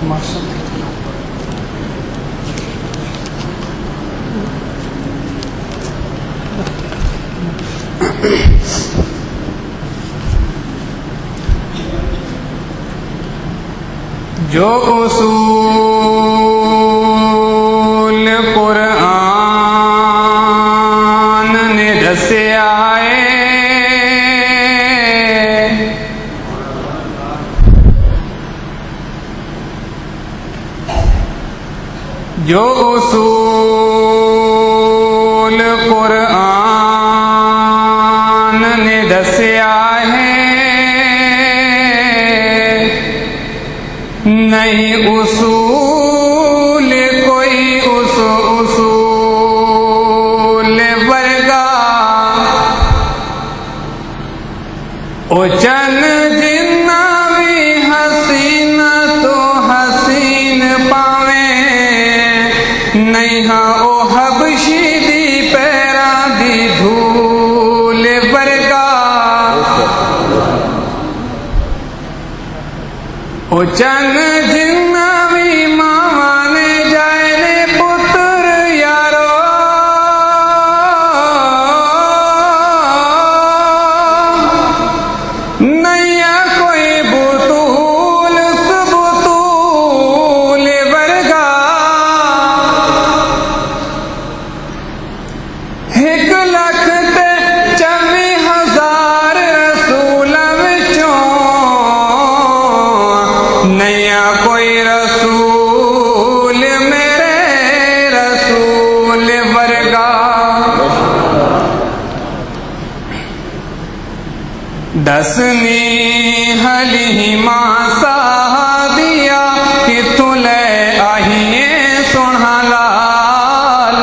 جو اصول قرآن نے دسیا ہے، جو اصول قرآن نے دسیا ہے، نہیں اصول کوئی اصول ورگا، او چند جنہ بھی حسین تو حسین پاویں، نہیں ہاں او حبشی دی پیرا دی دھول ورگا، او چند جنہ بھی ماوانے جائے نے پتر یارو، نیا کوئی بطول سبطول ورگا، ایک لاکھ تے 24,000 رسولاں وچوں نیا کوئی رسول میرے رسول ورگا، دسنی حلیمہ صحابیہ کتوں لے آئیے سونا لال،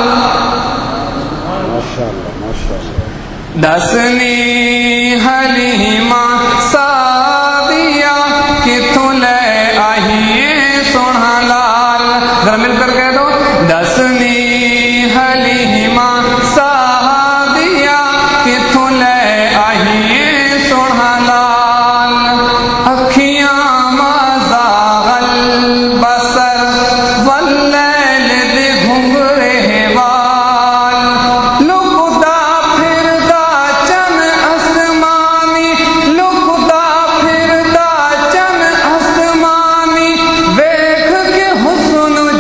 دسنی حلیمہ صحابیہ کتوں لے آئیے سونا لال، ذرا مل کر کہہ دو، دسنی حلیمہ صحابیہ کتوں لے آئیے سونا لال، اکھیاں مازاغل بسر واللیل دی گھنگرے وال، لکدا پھردا چن آسمانی، لکدا پھردا چن آسمانی، ویکھ کے حسن و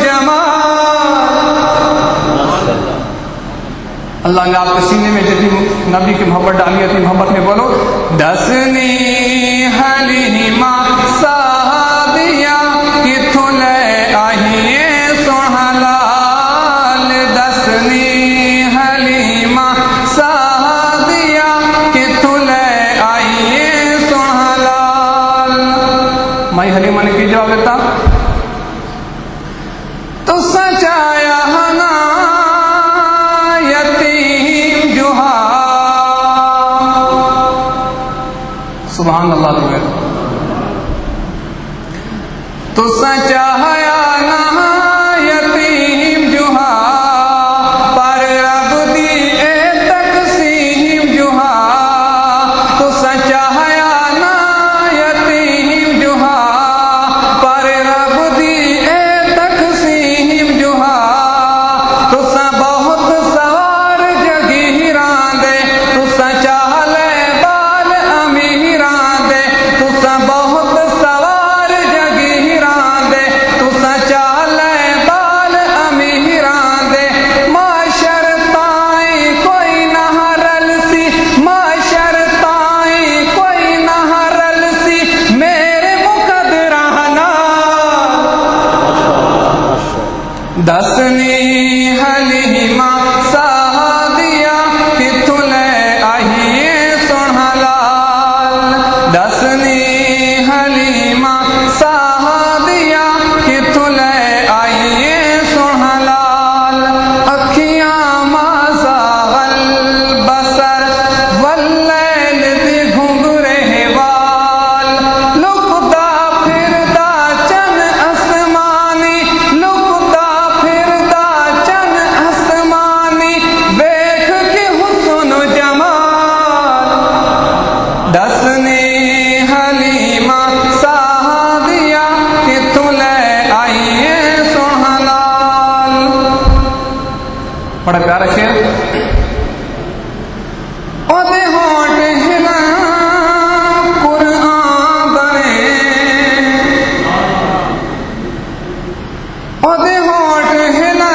جمال۔ اللہ نے آپ کے سینے میں جتنی نبی کی محبت ڈالی ہے، اپنی محبت میں بولو، دسنی حلیمہ صحابیہ کتوں لے آئیے سونا لال، دسنی حلیمہ صحابیہ کتوں لے آئیے سونا لال۔ مائی حلیمہ نے کی جواب دیتا، تو سچایا ہنا یتیم جوہا، سبحان اللہ تو تو سچایا نہ یتیم جوہا، پر رب دی اے تقسیم جوہا، تو سچایا نہ یتیم جوہا، پر رب دی اے تقسیم جوہا، تو سا بہت سوار جگیراں دے، تو سا چاہ لے بال امیراں دے، تو سا بہت سوار جگیراں دے، تو سا چاہ دوبارہ شعر اودے ہونٹ ہلا قرآن بنے اودے ہونٹ ہلا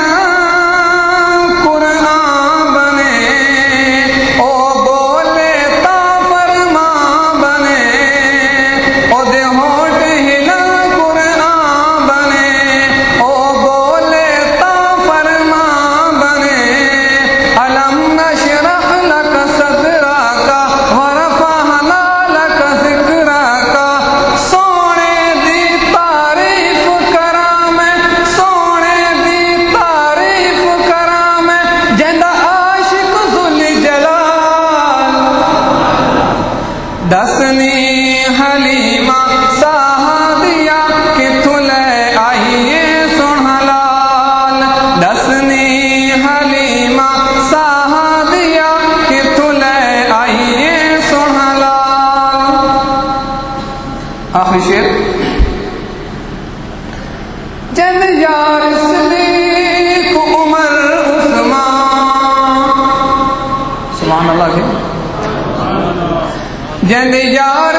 قرآن بنے او بولے تا فرمان بنے اودے ہونٹ ہلا قرآن بنے او بولے تا فرمان بنے علم نشرح لک صدرک ورفعنا لک ذکرک سونے دی تعریف کراں میں سونے دی تعریف کراں میں جیندا عاشق ذل جلال دسنی حلیمہ سعدیہ کتھوں لے آئیے سوہنا لال دسنی حلیمہ سعدیہ کتھوں لے آئیے سوہنا لال آخری شعر جند یار صدیق عمر عثمان سبحان اللہ جند یار